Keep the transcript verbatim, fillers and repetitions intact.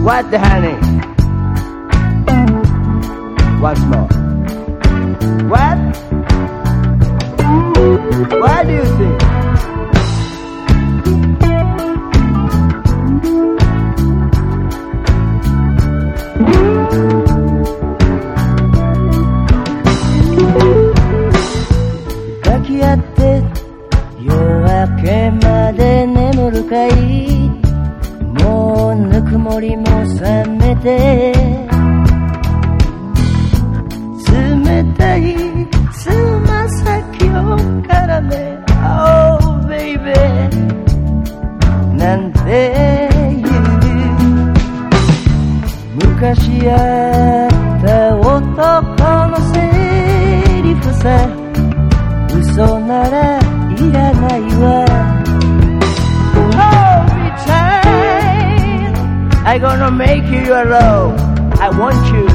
What the honey? Once more. What? What do you think?抱き合って夜明けまで眠るかい。もうぬくもりも覚めて冷たいつま先を絡め Oh baby なんて言う。昔あった男のセリフさ、嘘ならいらないわ。 I'm gonna make you your love. I want you